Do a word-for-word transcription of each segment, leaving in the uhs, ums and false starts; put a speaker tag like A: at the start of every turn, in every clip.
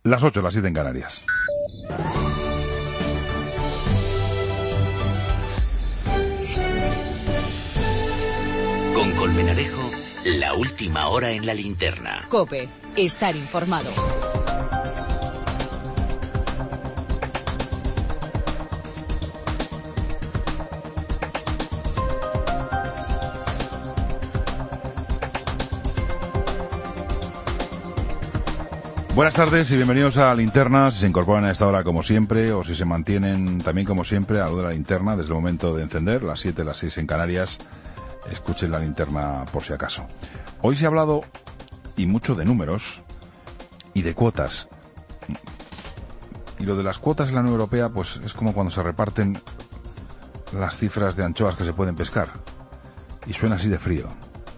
A: Las ocho, las siete en Canarias.
B: Con Colmenarejo, la última hora en la linterna.
C: COPE, estar informado.
A: Buenas tardes y bienvenidos a la linterna. Si se incorporan a esta hora como siempre o si se mantienen también como siempre a lo de la linterna desde el momento de encender, las siete, las seis en Canarias, escuchen la linterna por si acaso. Hoy se ha hablado y mucho de números y de cuotas. Y lo de las cuotas en la Unión Europea pues es como cuando se reparten las cifras de anchoas que se pueden pescar. Y suena así de frío.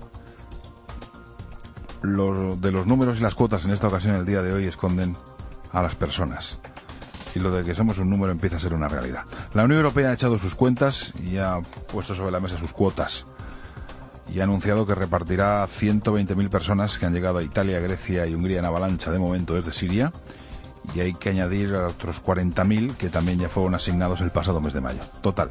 A: Los de los números y las cuotas en esta ocasión, el día de hoy, esconden a las personas. Y lo de que somos un número empieza a ser una realidad. La Unión Europea ha echado sus cuentas y ha puesto sobre la mesa sus cuotas. Y ha anunciado que repartirá ciento veinte mil personas que han llegado a Italia, Grecia y Hungría en avalancha de momento desde Siria. Y hay que añadir a otros cuarenta mil que también ya fueron asignados el pasado mes de mayo. Total.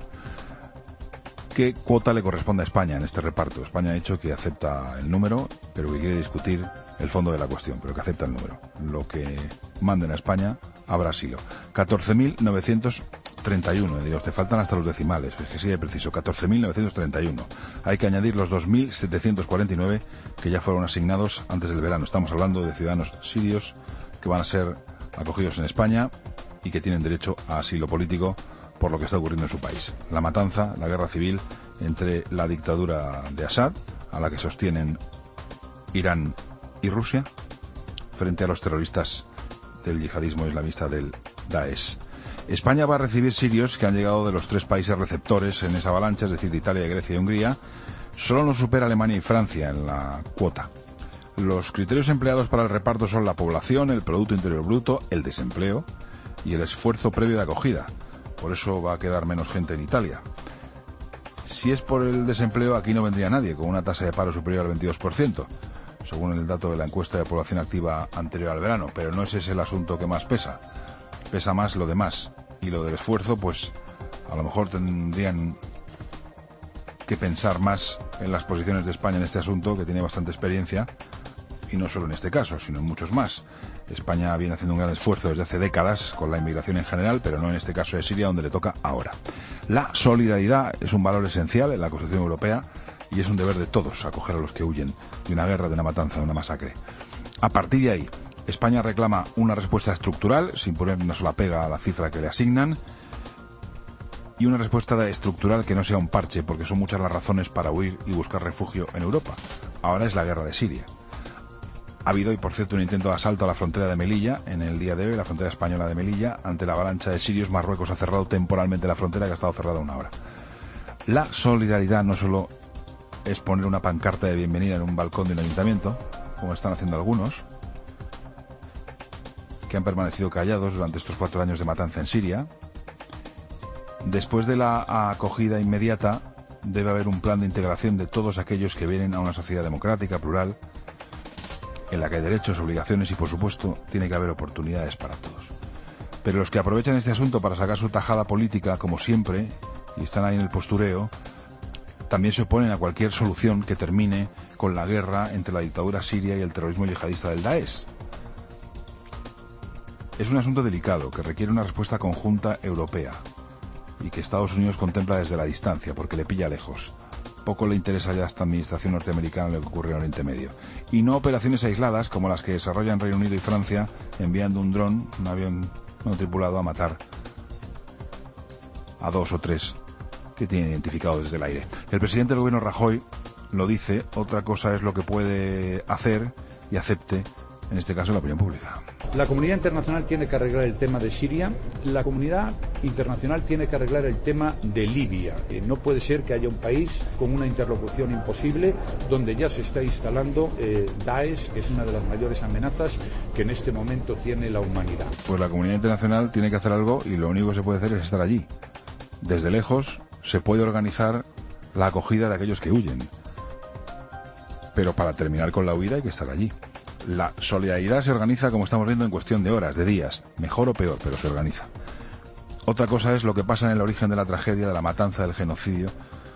A: ¿Qué cuota le corresponde a España en este reparto? España ha dicho que acepta el número, pero que quiere discutir el fondo de la cuestión, pero que acepta el número. Lo que manden a España habrá asilo. catorce mil novecientos treinta y uno, digo, te faltan hasta los decimales, es que sí es preciso, catorce mil novecientos treinta y uno. Hay que añadir los dos mil setecientos cuarenta y nueve que ya fueron asignados antes del verano. Estamos hablando de ciudadanos sirios que van a ser acogidos en España y que tienen derecho a asilo político por lo que está ocurriendo en su país. La matanza, la guerra civil entre la dictadura de Assad, a la que sostienen Irán y Rusia, frente a los terroristas del yihadismo islamista del Daesh. España va a recibir sirios que han llegado de los tres países receptores en esa avalancha, es decir, de Italia, Grecia y Hungría. Solo nos supera Alemania y Francia en la cuota. Los criterios empleados para el reparto son la población, el Producto Interior Bruto, el desempleo y el esfuerzo previo de acogida. Por eso va a quedar menos gente en Italia. Si es por el desempleo, aquí no vendría nadie, con una tasa de paro superior al veintidós por ciento, según el dato de la encuesta de población activa anterior al verano. Pero no ese es el asunto que más pesa. Pesa más lo demás. Y lo del esfuerzo, pues a lo mejor tendrían que pensar más en las posiciones de España en este asunto, que tiene bastante experiencia, y no solo en este caso, sino en muchos más. España viene haciendo un gran esfuerzo desde hace décadas con la inmigración en general, pero no en este caso de Siria, donde le toca ahora. La solidaridad es un valor esencial en la Constitución Europea y es un deber de todos acoger a los que huyen de una guerra, de una matanza, de una masacre. A partir de ahí, España reclama una respuesta estructural, sin poner una sola pega a la cifra que le asignan, y una respuesta estructural que no sea un parche, porque son muchas las razones para huir y buscar refugio en Europa. Ahora es la guerra de Siria. Ha habido, y por cierto, un intento de asalto a la frontera de Melilla, en el día de hoy, la frontera española de Melilla, ante la avalancha de sirios. Marruecos ha cerrado temporalmente la frontera, que ha estado cerrada una hora. La solidaridad no solo es poner una pancarta de bienvenida en un balcón de un ayuntamiento, como están haciendo algunos, que han permanecido callados durante estos cuatro años de matanza en Siria. Después de la acogida inmediata, debe haber un plan de integración de todos aquellos que vienen a una sociedad democrática, plural, en la que hay derechos, obligaciones y, por supuesto, tiene que haber oportunidades para todos. Pero los que aprovechan este asunto para sacar su tajada política, como siempre, y están ahí en el postureo, también se oponen a cualquier solución que termine con la guerra entre la dictadura siria y el terrorismo yihadista del Daesh. Es un asunto delicado que requiere una respuesta conjunta europea y que Estados Unidos contempla desde la distancia, porque le pilla lejos. Poco le interesa ya a esta administración norteamericana lo que ocurre en Oriente Medio. Y no operaciones aisladas como las que desarrollan Reino Unido y Francia enviando un dron, un avión no tripulado, a matar a dos o tres que tienen identificado desde el aire. El presidente del gobierno, Rajoy, lo dice. Otra cosa es lo que puede hacer y acepte, en este caso, la opinión pública.
D: La comunidad internacional tiene que arreglar el tema de Siria, la comunidad internacional tiene que arreglar el tema de Libia. Eh, no puede ser que haya un país con una interlocución imposible donde ya se está instalando eh, Daesh, que es una de las mayores amenazas que en este momento tiene la humanidad.
A: Pues la comunidad internacional tiene que hacer algo y lo único que se puede hacer es estar allí. Desde lejos se puede organizar la acogida de aquellos que huyen. Pero para terminar con la huida hay que estar allí. La solidaridad se organiza, como estamos viendo, en cuestión de horas, de días, mejor o peor, pero se organiza. Otra cosa es lo que pasa en el origen de la tragedia, de la matanza, del genocidio,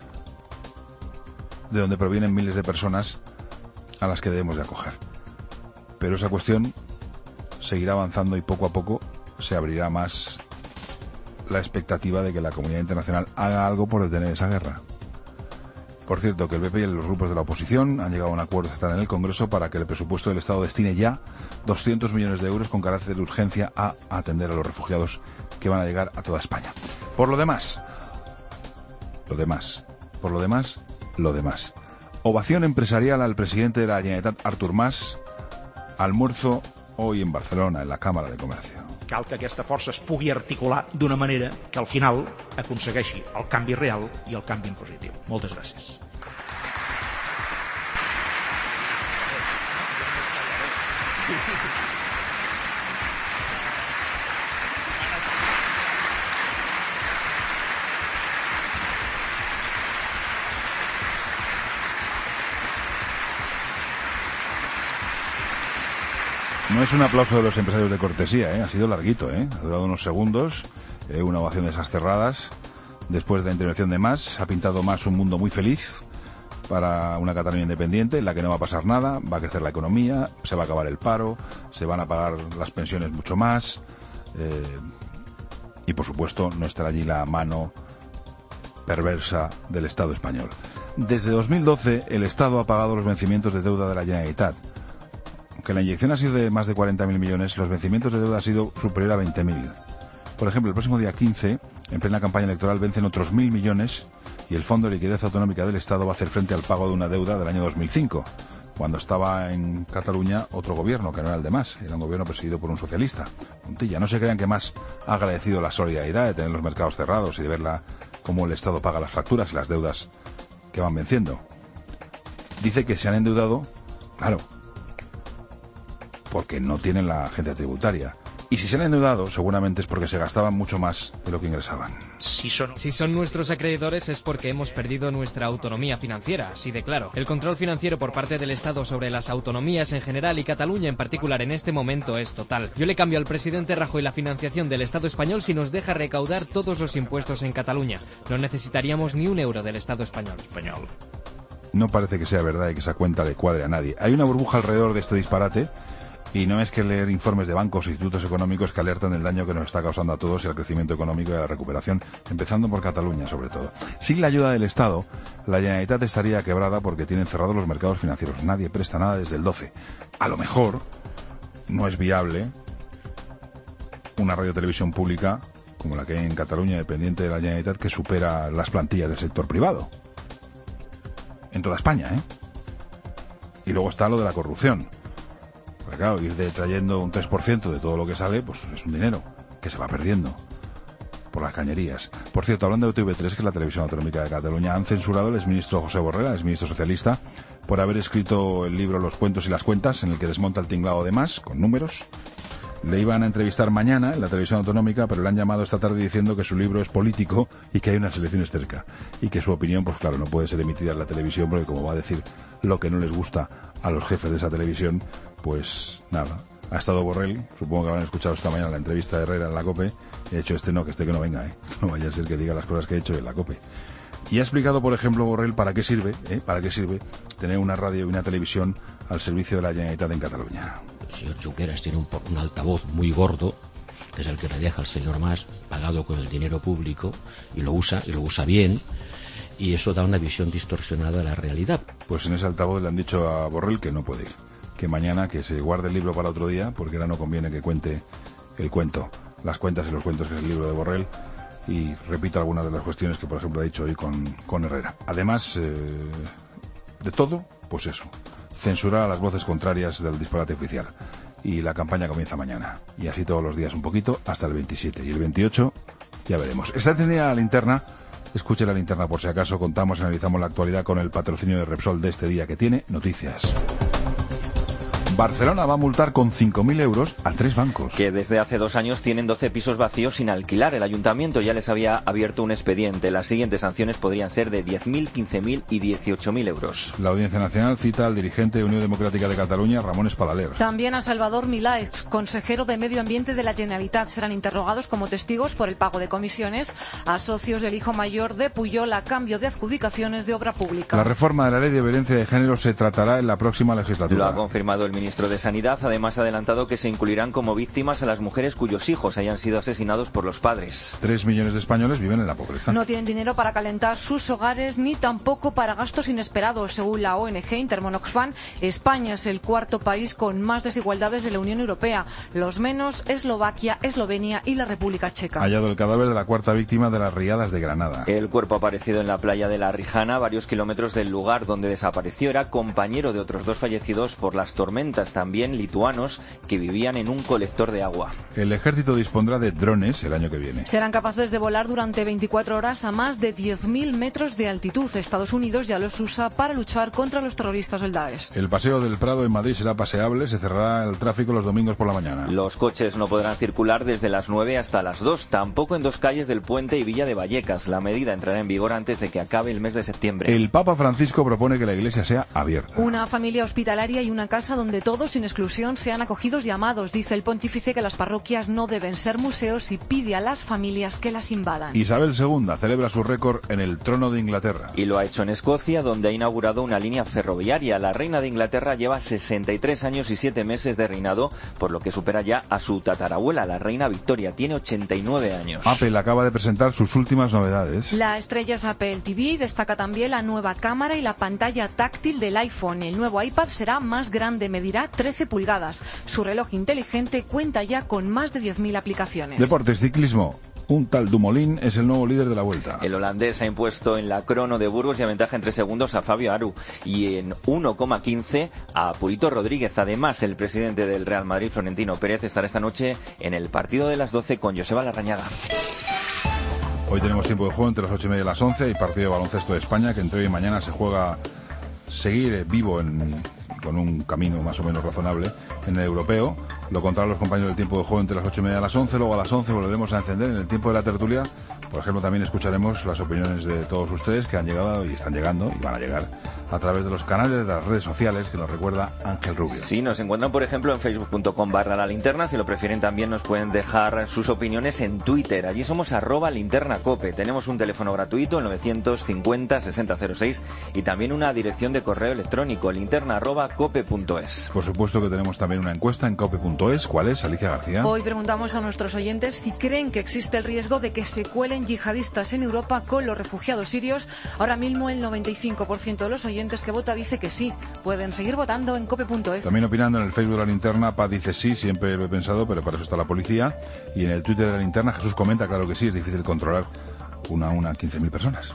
A: de donde provienen miles de personas a las que debemos de acoger. Pero esa cuestión seguirá avanzando y poco a poco se abrirá más la expectativa de que la comunidad internacional haga algo por detener esa guerra. Por cierto, que el B P y los grupos de la oposición han llegado a un acuerdo estatal en el Congreso para que el presupuesto del Estado destine ya doscientos millones de euros con carácter de urgencia a atender a los refugiados que van a llegar a toda España. Por lo demás, lo demás, por lo demás, lo demás. Ovación empresarial al presidente de la Generalitat, Artur Mas, almuerzo hoy en Barcelona, en la Cámara de Comercio.
E: Cal que aquesta força es pugui articular d'una manera que al final aconsegueixi el canvi real i el canvi en positiu. Moltes gràcies.
A: No es un aplauso de los empresarios de cortesía, ¿eh? Ha sido larguito, ¿eh? Ha durado unos segundos, eh, una ovación de esas cerradas. Después de la intervención de Mas, ha pintado Mas un mundo muy feliz para una Cataluña independiente, en la que no va a pasar nada, va a crecer la economía, se va a acabar el paro, se van a pagar las pensiones mucho más, eh, y por supuesto no estará allí la mano perversa del Estado español. Desde dos mil doce el Estado ha pagado los vencimientos de deuda de la Generalitat. Aunque la inyección ha sido de más de cuarenta mil millones, los vencimientos de deuda han sido superior a veinte mil. Por ejemplo, el próximo día quince, en plena campaña electoral, vencen otros mil millones y el Fondo de Liquidez Autonómica del Estado va a hacer frente al pago de una deuda del año dos mil cinco, cuando estaba en Cataluña otro gobierno, que no era el de Mas, era un gobierno presidido por un socialista, Montilla. No se crean que Mas ha agradecido la solidaridad de tener los mercados cerrados y de verla cómo el Estado paga las facturas y las deudas que van venciendo. Dice que se han endeudado, claro, porque no tienen la agencia tributaria. Y si se han endeudado, seguramente es porque se gastaban mucho más de lo que ingresaban.
F: Si son... si son nuestros acreedores es porque hemos perdido nuestra autonomía financiera, así de claro. El control financiero por parte del Estado sobre las autonomías en general y Cataluña en particular en este momento es total. Yo le cambio al presidente Rajoy la financiación del Estado español si nos deja recaudar todos los impuestos en Cataluña. No necesitaríamos ni un euro del Estado español. español.
A: No parece que sea verdad y que esa cuenta le cuadre a nadie. Hay una burbuja alrededor de este disparate. Y no es que leer informes de bancos e institutos económicos que alertan del daño que nos está causando a todos y al crecimiento económico y a la recuperación, empezando por Cataluña sobre todo. Sin la ayuda del Estado, la Generalitat estaría quebrada porque tienen cerrados los mercados financieros. Nadie presta nada desde el doce. A lo mejor no es viable una radio-televisión pública como la que hay en Cataluña, dependiente de la Generalitat, que supera las plantillas del sector privado. En toda España, ¿eh? Y luego está lo de la corrupción. Porque claro, ir detrayendo un tres por ciento de todo lo que sale, pues es un dinero que se va perdiendo por las cañerías. Por cierto, hablando de T V tres, que es la televisión autonómica de Cataluña, han censurado al exministro José Borrell, el exministro socialista, por haber escrito el libro Los cuentos y las cuentas, en el que desmonta el tinglado de Mas, con números. Le iban a entrevistar mañana en la televisión autonómica, pero le han llamado esta tarde diciendo que su libro es político y que hay unas elecciones cerca. Y que su opinión, pues claro, no puede ser emitida en la televisión, porque como va a decir lo que no les gusta a los jefes de esa televisión, pues nada. Ha estado Borrell, supongo que habrán escuchado esta mañana la entrevista de Herrera en la COPE, y ha dicho este no, que este que no venga, ¿eh? No vaya a ser que diga las cosas que ha hecho en la COPE. Y ha explicado, por ejemplo, Borrell, para qué sirve, ¿eh? para qué sirve tener una radio y una televisión al servicio de la Generalitat en Cataluña.
G: El señor Junqueras tiene un, un altavoz muy gordo, que es el que le deja al señor Mas, pagado con el dinero público, y lo usa, y lo usa bien, y eso da una visión distorsionada de la realidad.
A: Pues en ese altavoz le han dicho a Borrell que no puede ir, que mañana que se guarde el libro para otro día, porque ahora no conviene que cuente el cuento, las cuentas y los cuentos, que es el libro de Borrell, y repita algunas de las cuestiones que, por ejemplo, ha dicho hoy con, con Herrera. Además, eh, de todo, pues eso, censurar a las voces contrarias del disparate oficial. Y la campaña comienza mañana. Y así todos los días un poquito, hasta el veintisiete. Y el veintiocho, ya veremos. Está encendida la linterna. Escuche la linterna por si acaso. Contamos y analizamos la actualidad con el patrocinio de Repsol de este día, que tiene noticias. Barcelona va a multar con cinco mil euros a tres bancos.
H: Que desde hace dos años tienen doce pisos vacíos sin alquilar. El ayuntamiento ya les había abierto un expediente. Las siguientes sanciones podrían ser de diez mil, quince mil y dieciocho mil euros.
A: La Audiencia Nacional cita al dirigente de Unión Democrática de Cataluña, Ramón Espadaler.
I: También a Salvador Milà, ex consejero de Medio Ambiente de la Generalitat. Serán interrogados como testigos por el pago de comisiones a socios del hijo mayor de Pujol a cambio de adjudicaciones de obra pública.
A: La reforma de la Ley de Violencia de Género se tratará en la próxima legislatura.
H: Lo ha confirmado el ministro de Sanidad. Además, ha adelantado que se incluirán como víctimas a las mujeres cuyos hijos hayan sido asesinados por los padres.
A: Tres millones de españoles viven en la pobreza.
I: No tienen dinero para calentar sus hogares ni tampoco para gastos inesperados. Según la O N G Intermon Oxfam, España es el cuarto país con más desigualdades de la Unión Europea. Los menos, Eslovaquia, Eslovenia y la República Checa.
A: Hallado el cadáver de la cuarta víctima de las riadas de Granada.
H: El cuerpo ha aparecido en la playa de La Rijana, varios kilómetros del lugar donde desapareció. Era compañero de otros dos fallecidos por las tormentas, también lituanos, que vivían en un colector de agua.
A: El ejército dispondrá de drones el año que viene.
I: Serán capaces de volar durante veinticuatro horas a más de diez mil metros de altitud. Estados Unidos ya los usa para luchar contra los terroristas del Daesh.
A: El Paseo del Prado en Madrid será paseable, se cerrará el tráfico los domingos por la mañana.
H: Los coches no podrán circular desde las nueve hasta las dos, tampoco en dos calles del Puente y Villa de Vallecas. La medida entrará en vigor antes de que acabe el mes de septiembre.
A: El Papa Francisco propone que la iglesia sea abierta.
I: Una familia hospitalaria y una casa donde todos, sin exclusión, sean acogidos y amados. Dice el pontífice que las parroquias no deben ser museos y pide a las familias que las invadan.
A: Isabel segunda celebra su récord en el trono de Inglaterra.
H: Y lo ha hecho en Escocia, donde ha inaugurado una línea ferroviaria. La reina de Inglaterra lleva sesenta y tres años y siete meses de reinado, por lo que supera ya a su tatarabuela, la reina Victoria. Tiene ochenta y nueve años.
A: Apple acaba de presentar sus últimas novedades.
I: La estrella es Apple T V, destaca también la nueva cámara y la pantalla táctil del iPhone. El nuevo iPad será más grande, medirá trece pulgadas. Su reloj inteligente cuenta ya con más de diez mil aplicaciones.
A: Deportes, ciclismo. Un tal Dumoulin es el nuevo líder de la Vuelta.
H: El holandés ha impuesto en la crono de Burgos y aventaja en tres segundos a Fabio Aru y en uno coma quince a Purito Rodríguez. Además, el presidente del Real Madrid, Florentino Pérez, estará esta noche en el partido de las doce con Joseba Larrañaga.
A: Hoy tenemos tiempo de juego entre las ocho y media y las once. Hay partido de baloncesto de España que entre hoy y mañana se juega seguir vivo en, con un camino más o menos razonable en el europeo. Lo contarán los compañeros del tiempo de juego entre las ocho y media y las once. Luego a las once volveremos a encender en el tiempo de la tertulia. Por ejemplo, también escucharemos las opiniones de todos ustedes que han llegado y están llegando y van a llegar a través de los canales de las redes sociales que nos recuerda Ángel Rubio.
H: Sí, nos encuentran por ejemplo en facebook punto com barra la linterna. Si lo prefieren también nos pueden dejar sus opiniones en Twitter. Allí somos arroba linternacope. Tenemos un teléfono gratuito, el novecientos cincuenta sesenta cero seis, y también una dirección de correo electrónico, linterna arroba cope punto es.
A: Por supuesto que tenemos también una encuesta en cope punto es. ¿Cuál es, Alicia García?
I: Hoy preguntamos a nuestros oyentes si creen que existe el riesgo de que se cuelen yihadistas en Europa con los refugiados sirios. Ahora mismo el noventa y cinco por ciento de los oyentes que vota dice que sí. Pueden seguir votando en cope punto es.
A: También opinando en el Facebook de la linterna, Paz dice sí, siempre lo he pensado, pero para eso está la policía. Y en el Twitter de la linterna, Jesús comenta, claro que sí, es difícil controlar una a una quince mil personas.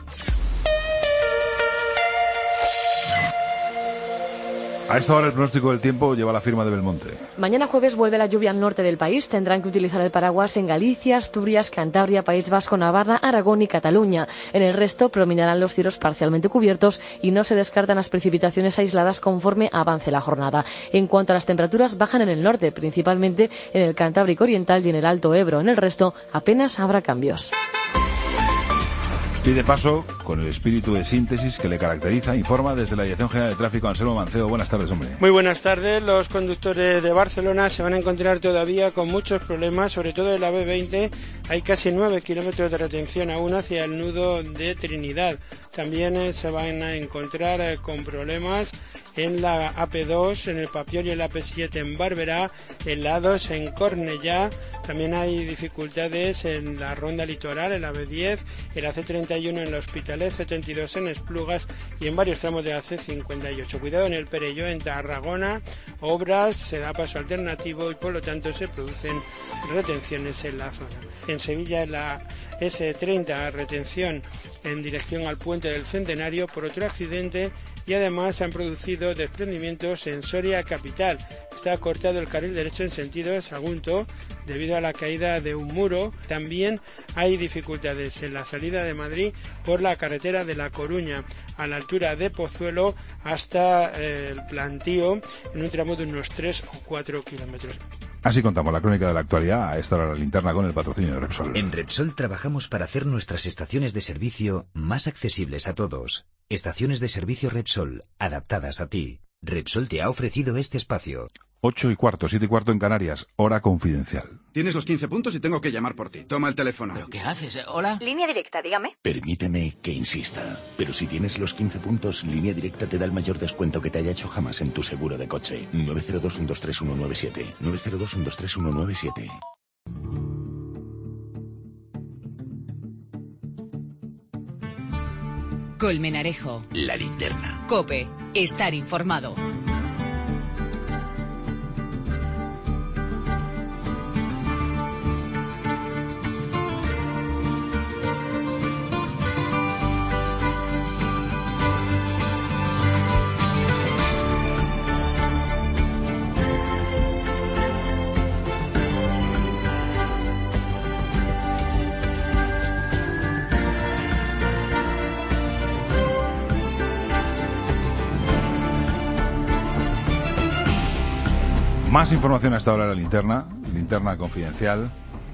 A: A esta hora el pronóstico del tiempo lleva la firma de Belmonte.
J: Mañana jueves vuelve la lluvia al norte del país. Tendrán que utilizar el paraguas en Galicia, Asturias, Cantabria, País Vasco, Navarra, Aragón y Cataluña. En el resto predominarán los cielos parcialmente cubiertos y no se descartan las precipitaciones aisladas conforme avance la jornada. En cuanto a las temperaturas, bajan en el norte, principalmente en el Cantábrico Oriental y en el Alto Ebro. En el resto apenas habrá cambios.
A: Y de paso, con el espíritu de síntesis que le caracteriza, informa desde la Dirección General de Tráfico Anselmo Mancebo. Buenas tardes, hombre.
K: Muy buenas tardes. Los conductores de Barcelona se van a encontrar todavía con muchos problemas, sobre todo en la B veinte. Hay casi nueve kilómetros de retención aún hacia el nudo de Trinidad. También eh, se van a encontrar eh, con problemas en la A P dos, en el Papiol y en la A P siete en Barberá, en la A dos en Cornellá. También hay dificultades en la Ronda Litoral, en la B diez, en la C treinta y uno en la Hospitalet, C treinta y dos en Esplugas y en varios tramos de la C cincuenta y ocho. Cuidado en el Perelló, en Tarragona, obras, se da paso alternativo y por lo tanto se producen retenciones en la zona. En Sevilla, en la S treinta, retención en dirección al puente del Centenario por otro accidente y además se han producido desprendimientos en Soria capital. Está cortado el carril derecho en sentido de Sagunto debido a la caída de un muro. También hay dificultades en la salida de Madrid por la carretera de La Coruña, a la altura de Pozuelo hasta eh, el Plantío, en un tramo de unos tres o cuatro kilómetros.
A: Así contamos la crónica de la actualidad a esta hora la linterna con el patrocinio de Repsol.
L: En Repsol trabajamos para hacer nuestras estaciones de servicio más accesibles a todos. Estaciones de servicio Repsol, adaptadas a ti. Repsol te ha ofrecido este espacio.
A: Ocho y cuarto, siete y cuarto en Canarias, hora confidencial.
M: Tienes los quince puntos y tengo que llamar por ti. Toma el teléfono.
N: ¿Pero qué haces? ¿Hola?
O: Línea directa, dígame.
P: Permíteme que insista, pero si tienes los quince puntos, Línea Directa te da el mayor descuento que te haya hecho jamás en tu seguro de coche. nueve cero dos, uno dos tres, uno nueve siete. nueve cero dos, uno dos tres, uno nueve siete.
C: Colmenarejo.
B: La linterna.
C: COPE. Estar informado.
A: Más información hasta ahora en la linterna, linterna confidencial,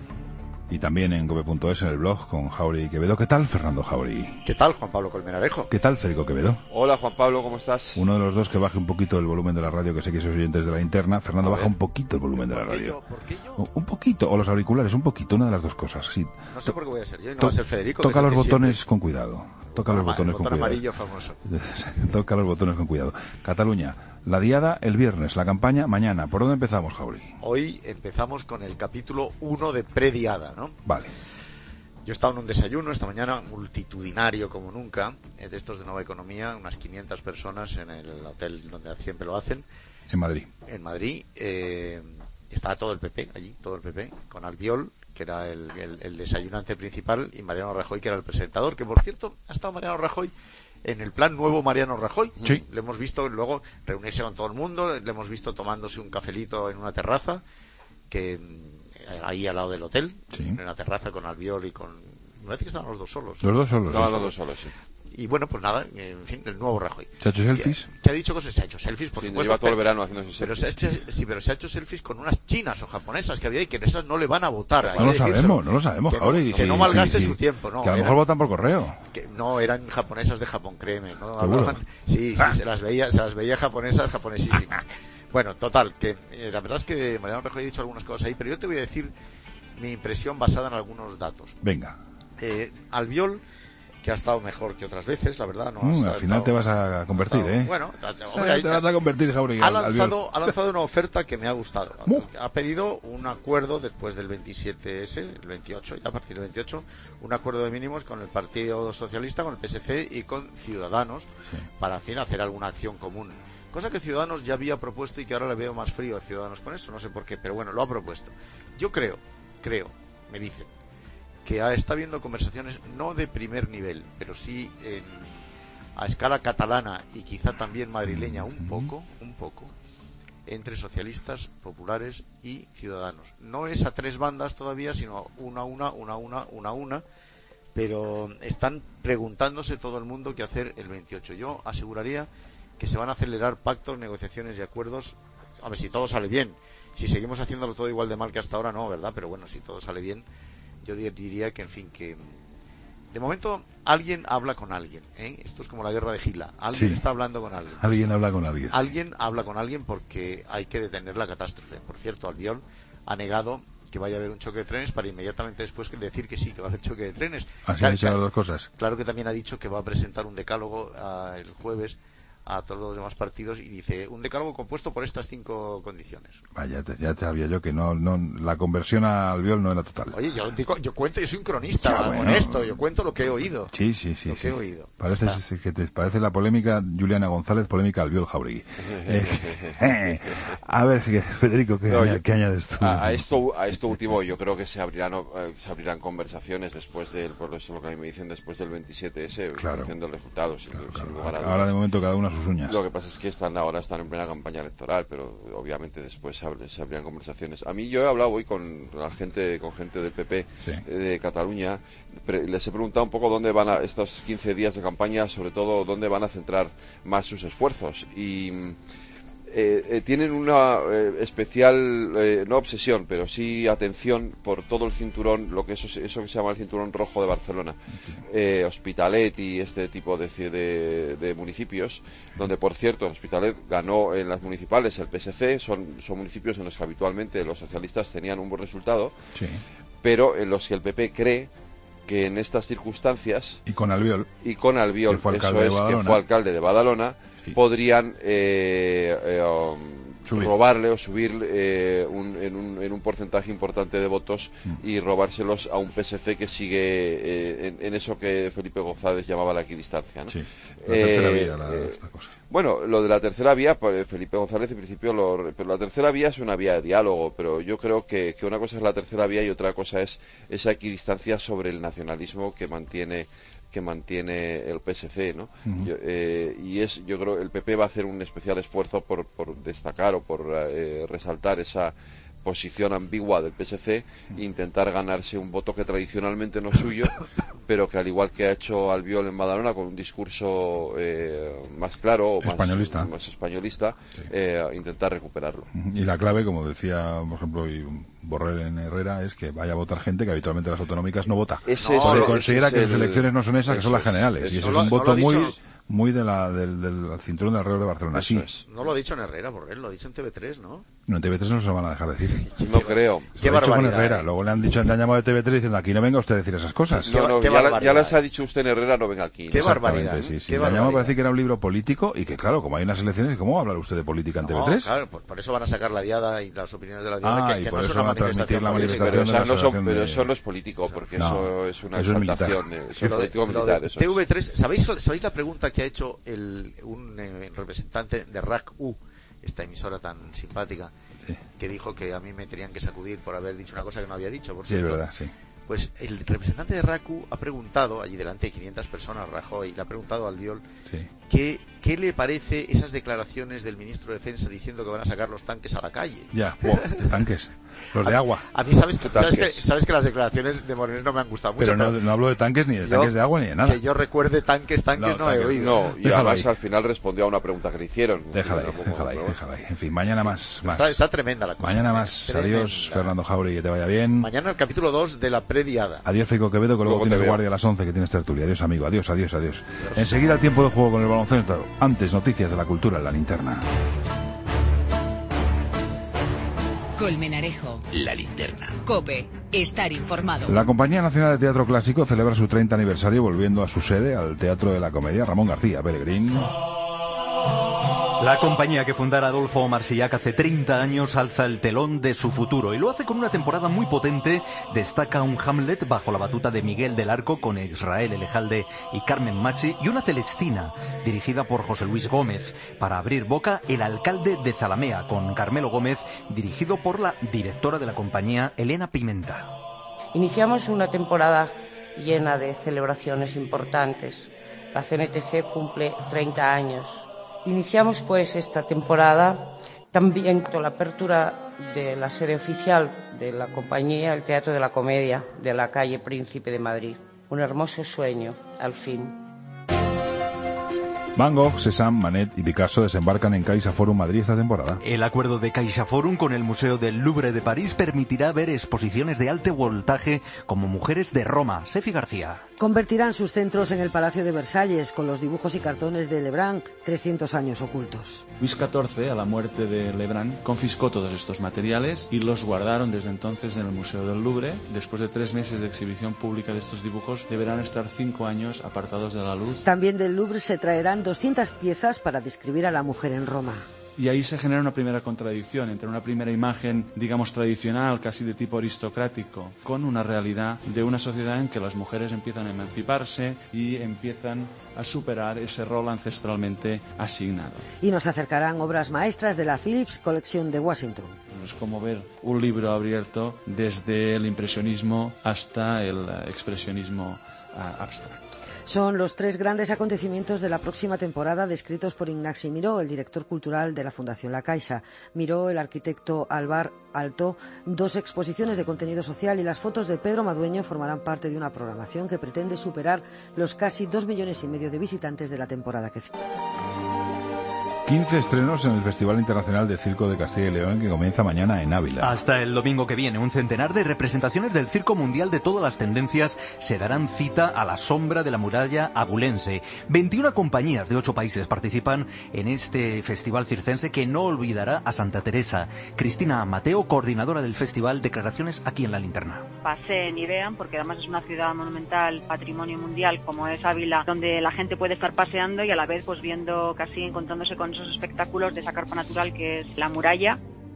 A: y también en gobe punto es en el blog con Jauregui Quevedo. ¿Qué tal, Fernando Jauregui?
Q: ¿Qué tal, Juan Pablo Colmenarejo?
A: ¿Qué tal, Federico Quevedo?
R: Hola, Juan Pablo, ¿cómo estás?
A: Uno de los dos que baje un poquito el volumen de la radio, que sé que sois oyentes de la linterna. Fernando, baja un poquito el volumen de la radio.
Q: ¿Por qué yo?
A: Un poquito, o los auriculares, un poquito, una de las dos cosas. Sí.
Q: No sé por qué voy a ser yo y no va a ser Federico.
A: Toca los botones
Q: siempre...
A: con cuidado. Toca los botones con
Q: botón
A: cuidado.
Q: amarillo famoso.
A: Toca los botones con cuidado. Cataluña, la diada el viernes, la campaña mañana. ¿Por dónde empezamos, Jauregui?
Q: Hoy empezamos con el capítulo uno de prediada, ¿no?
A: Vale.
Q: Yo he estado en un desayuno esta mañana, multitudinario como nunca, de estos de Nueva Economía, unas quinientas personas en el hotel donde siempre lo hacen.
A: En Madrid.
Q: En Madrid. Eh, estaba todo el P P allí, todo el P P, con Albiol, que era el, el, el desayunante principal, y Mariano Rajoy, que era el presentador, que por cierto ha estado Mariano Rajoy en el plan nuevo Mariano Rajoy.
A: Sí.
Q: Le hemos visto luego reunirse con todo el mundo, le hemos visto tomándose un cafelito en una terraza, que ahí al lado del hotel,
A: sí,
Q: en una terraza con Albiol y con... Me parece que estaban los dos solos.
A: Los dos solos.
R: No, los dos solos, sí.
Q: Y bueno, pues nada, en fin, el nuevo Rajoy.
A: ¿Se ha hecho selfies?
Q: Que, que ha dicho cosas, se ha hecho selfies, por
R: sí,
Q: supuesto.
R: Lleva todo el verano haciendo selfies.
Q: Pero se ha hecho, sí, pero se ha hecho selfies con unas chinas o japonesas que había y que esas no le van a votar.
A: No lo sabemos, no lo sabemos,
Q: que
A: Jauregui.
Q: no, que
A: sí,
Q: no malgaste
A: sí,
Q: su
A: sí.
Q: tiempo, ¿no?
A: Que a lo
Q: eran,
A: mejor votan por correo.
Q: Que no, eran japonesas de Japón, créeme. ¿No?
A: ¿Seguro?
Q: Sí, sí, se las veía, se las veía japonesas, japonesísimas. Bueno, total, que eh, la verdad es que Mariano Rajoy ha dicho algunas cosas ahí, pero yo te voy a decir mi impresión basada en algunos datos.
A: Venga.
Q: Eh, Albiol, que ha estado mejor que otras veces, la verdad. No
A: mm,
Q: estado,
A: al final te vas a convertir,
Q: estado,
A: ¿eh?
Q: Bueno,
A: hombre, te vas a convertir, Jauregui.
Q: Ha lanzado, ha lanzado una oferta que me ha gustado. Uh. Ha pedido un acuerdo después del veintisiete ese, el veintiocho, ya a partir del veintiocho, un acuerdo de mínimos con el Partido Socialista, con el P S C y con Ciudadanos, sí, para al fin hacer alguna acción común. Cosa que Ciudadanos ya había propuesto y que ahora le veo más frío a Ciudadanos con eso, no sé por qué, pero bueno, lo ha propuesto. Yo creo, creo, me dicen, que está habiendo conversaciones no de primer nivel, pero sí en, a escala catalana y quizá también madrileña un poco, un poco, entre socialistas, populares y ciudadanos. No es a tres bandas todavía, sino una a una, una a una, una a una, pero están preguntándose todo el mundo qué hacer el veintiocho. Yo aseguraría que se van a acelerar pactos, negociaciones y acuerdos, a ver si todo sale bien. Si seguimos haciéndolo todo igual de mal que hasta ahora, no, ¿verdad? Pero bueno, si todo sale bien, yo diría que, en fin, que de momento alguien habla con alguien, ¿eh? Esto es como la guerra de Gila. Alguien sí. está hablando con alguien.
A: Alguien pues, habla con alguien.
Q: Alguien habla con alguien porque hay que detener la catástrofe. Por cierto, Albiol ha negado que vaya a haber un choque de trenes para inmediatamente después decir que sí, que va a haber choque de trenes.
A: Así
Q: claro,
A: ha dicho las dos cosas.
Q: Claro que también ha dicho que va a presentar un decálogo uh, el jueves a todos los demás partidos y dice un decálogo compuesto por estas cinco condiciones.
A: Vaya, ya te sabía yo que no, no la conversión a Albiol no era total.
Q: Oye, yo digo, yo cuento, yo soy un cronista ya, bueno, honesto, yo cuento lo que he oído.
A: Sí, sí, sí.
Q: Lo
A: sí.
Q: que he oído.
A: Parece sí, que te parece la polémica Juliana González, polémica Albiol Jauregui. eh, a ver, Federico, ¿qué, no, yo, ¿qué añades tú?
R: A, a esto, a esto último, yo creo que se abrirán, eh, se abrirán conversaciones después del, por eso lo que a mí me dicen después del veintisiete ese,
A: claro.
R: diciendo resultados.
A: Claro,
R: sin,
A: claro.
R: sin lugar a
A: Ahora de momento cada uno sus uñas.
R: Lo que pasa es que están ahora están en plena campaña electoral, pero obviamente después se, abre, se abrirán conversaciones. A mí yo he hablado hoy con la gente, con gente del P P sí. de Cataluña. Pre, les he preguntado un poco dónde van a estos quince días de campaña, sobre todo dónde van a centrar más sus esfuerzos. Y Eh, eh, tienen una eh, especial, eh, no obsesión, pero sí atención por todo el cinturón, lo que eso, eso que se llama el cinturón rojo de Barcelona, eh, Hospitalet y este tipo de, de, de municipios, donde por cierto Hospitalet ganó en las municipales el P S C, son, son municipios en los que habitualmente los socialistas tenían un buen resultado, sí. pero en los que el P P cree que en estas circunstancias
A: y con Albiol
R: y con Albiol,
A: que fue
R: eso es, que fue alcalde de Badalona, sí. podrían eh, eh, um, robarle o subir eh, un, en, un, en un porcentaje importante de votos mm. y robárselos a un P S C que sigue eh, en, en eso que Felipe González llamaba la equidistancia, ¿no?
A: Sí, la tercera
R: eh,
A: vía, la,
R: eh,
A: esta cosa.
R: Bueno, lo de la tercera vía, pues Felipe González en principio, lo, pero la tercera vía es una vía de diálogo, pero yo creo que, que una cosa es la tercera vía y otra cosa es esa equidistancia sobre el nacionalismo que mantiene que mantiene el P S C, ¿no? Uh-huh. yo, eh, y es, yo creo, el P P va a hacer un especial esfuerzo por, por destacar o por eh, resaltar esa posición ambigua del P S C e intentar ganarse un voto que tradicionalmente no es suyo, pero que al igual que ha hecho Albiol en Badalona con un discurso eh, más claro o más
A: españolista,
R: más españolista sí. eh, intentar recuperarlo.
A: Y la clave, como decía, por ejemplo, Borrell en Herrera, es que vaya a votar gente que habitualmente las autonómicas no vota.
R: Ese
A: no, porque
R: es,
A: considera
R: ese
A: que
R: es
A: sus
R: el,
A: elecciones no son esas, que son las generales.
Q: Es,
A: y ese
Q: no
A: es un
Q: lo,
A: voto
Q: no
A: muy...
Q: dicho...
A: muy de la, del, del cinturón de alrededor de Barcelona. Sí.
Q: Es. No lo ha dicho en Herrera, Borrell, lo ha dicho en T V tres, ¿no?
A: No, en T V tres no se lo van a dejar decir.
R: No creo.
A: Se lo ha dicho con Herrera. Eh. Luego le han dicho, le han llamado de T V tres diciendo aquí no venga usted a decir esas cosas.
R: No, no, ya, la, ya las ha dicho usted en Herrera, no venga aquí.
Q: Qué barbaridad.
A: Sí, sí.
Q: Qué
A: le han llamado para decir que era un libro político y que claro, como hay unas elecciones, ¿cómo va a hablar usted de política en
Q: no,
A: T V tres?
Q: Claro, por, por eso van a sacar la diada y las opiniones de la diada,
A: ah,
Q: que,
A: y
Q: que
A: por
Q: no
A: eso
Q: es una
A: van a transmitir la manifestación
R: pero,
A: de la
R: no son,
A: de...
R: pero eso no es político, porque no, eso es una
A: eso
R: exaltación.
A: Es
R: eso es político militar.
Q: T V tres, ¿sabéis, ¿sabéis la pregunta que ha hecho el, un eh, representante de R A C U, esta emisora tan simpática, sí. que dijo que a mí me tenían que sacudir por haber dicho una cosa que no había dicho? Por
A: sí, es verdad, sí.
Q: Pues el representante de R A C U ha preguntado, allí delante de quinientas personas, Rajoy, le ha preguntado al Albiol
A: sí.
Q: que, qué le parece esas declaraciones del ministro de Defensa diciendo que van a sacar los tanques a la calle.
A: Ya, wow, tanques, los de agua.
Q: A mí sabes, sabes, que, sabes que las declaraciones de Moreno no me han gustado mucho.
A: Pero no, no hablo de tanques ni de
Q: yo,
A: tanques de agua ni de nada.
Q: Que yo recuerde tanques, tanques no, no tanques, he oído.
R: No, y
A: déjalo
R: además
A: ahí.
R: al final respondió a una pregunta que le hicieron.
A: Déjala ahí, déjala ahí, déjala ahí. En fin, mañana más. más.
Q: Está, está tremenda la cosa.
A: Mañana más.
Q: Tremenda.
A: Adiós, Fernando Jauregui, que te vaya bien.
Q: Mañana el capítulo dos de la prediada.
A: Adiós, Feico Quevedo, que luego, luego tienes guardia a las once, que tienes tertulia. Adiós, amigo. Adiós, adiós, adiós. adiós. Enseguida el tiempo de juego con el baloncesto. Antes, noticias de la cultura en la linterna.
B: Colmenarejo. La linterna.
C: COPE. Estar informado.
A: La Compañía Nacional de Teatro Clásico celebra su treinta aniversario volviendo a su sede, al Teatro de la Comedia Ramón García Pellegrín.
N: La compañía que fundara Adolfo Marsillac hace treinta años alza el telón de su futuro y lo hace con una temporada muy potente. Destaca un Hamlet bajo la batuta de Miguel del Arco con Israel Elejalde y Carmen Machi, y una Celestina dirigida por José Luis Gómez. Para abrir boca, El alcalde de Zalamea con Carmelo Gómez, dirigido por la directora de la compañía, Elena Pimenta.
O: Iniciamos una temporada llena de celebraciones importantes. La C N T C cumple treinta años. Iniciamos pues esta temporada también con la apertura de la sede oficial de la compañía, el Teatro de la Comedia de la calle Príncipe de Madrid. Un hermoso sueño, al fin.
A: Van Gogh, Cézanne, Manet y Picasso desembarcan en CaixaForum Madrid esta temporada.
N: El acuerdo de CaixaForum con el Museo del Louvre de París permitirá ver exposiciones de alto voltaje como Mujeres de Roma. Sefi García.
S: Convertirán sus centros en el Palacio de Versalles con los dibujos y cartones de Lebrun, trescientos años ocultos.
T: Luis catorce, a la muerte de Lebrun, confiscó todos estos materiales y los guardaron desde entonces en el Museo del Louvre. Después de tres meses de exhibición pública de estos dibujos, deberán estar cinco años apartados de la luz.
S: También del Louvre se traerán doscientas piezas para describir a la mujer en Roma.
T: Y ahí se genera una primera contradicción entre una primera imagen, digamos, tradicional, casi de tipo aristocrático, con una realidad de una sociedad en que las mujeres empiezan a emanciparse y empiezan a superar ese rol ancestralmente asignado.
S: Y nos acercarán obras maestras de la Phillips Collection de Washington.
T: Es como ver un libro abierto desde el impresionismo hasta el expresionismo uh, abstracto.
S: Son los tres grandes acontecimientos de la próxima temporada descritos por Ignasi Miró, el director cultural de la Fundación La Caixa. Miró, el arquitecto Alvar Aalto, dos exposiciones de contenido social y las fotos de Pedro Madueño formarán parte de una programación que pretende superar los casi dos millones y medio de visitantes de la temporada que
A: quince estrenos en el Festival Internacional de Circo de Castilla y León, que comienza mañana en Ávila.
N: Hasta el domingo que viene, un centenar de representaciones del circo mundial de todas las tendencias se darán cita a la sombra de la muralla abulense. veintiuna compañías de ocho países participan en este festival circense que no olvidará a Santa Teresa. Cristina Mateo, coordinadora del festival, declaraciones aquí en La Linterna.
U: Pasen y vean, porque además es una ciudad monumental, patrimonio mundial, como es Ávila, donde la gente puede estar paseando y a la vez pues viendo, casi encontrándose con esos espectáculos de esa carpa natural que es la muralla.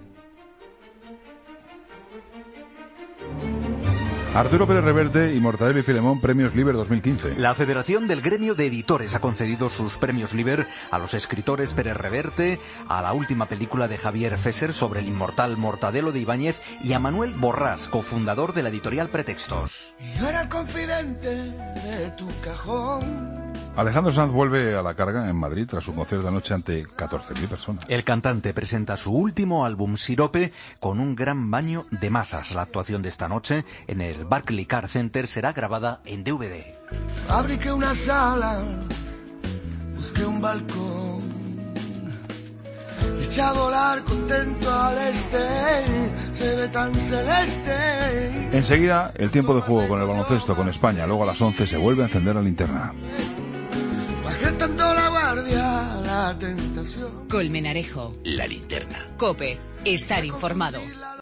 A: Arturo Pérez Reverte y Mortadelo y Filemón, premios Liber dos mil quince.
N: La Federación del Gremio de Editores ha concedido sus premios Liber a los escritores Pérez Reverte, a la última película de Javier Fesser sobre el inmortal Mortadelo de Ibáñez y a Manuel Borrás, cofundador de la editorial Pretextos.
V: Yo era el confidente de tu cajón.
A: Alejandro Sanz vuelve a la carga en Madrid tras su concierto de anoche ante catorce mil personas.
N: El cantante presenta su último álbum Sirope con un gran baño de masas. La actuación de esta noche en el Barclaycard Center será grabada en D V D.
V: Fabriqué una sala, busqué un balcón, eché a volar contento al este, se ve tan celeste.
A: Enseguida, el tiempo de juego con el baloncesto con España. Luego a las once se vuelve a encender la linterna.
V: Bajé tanto la guardia, la tentación.
C: Colmenarejo.
B: La Linterna.
C: COPE. Estar informado.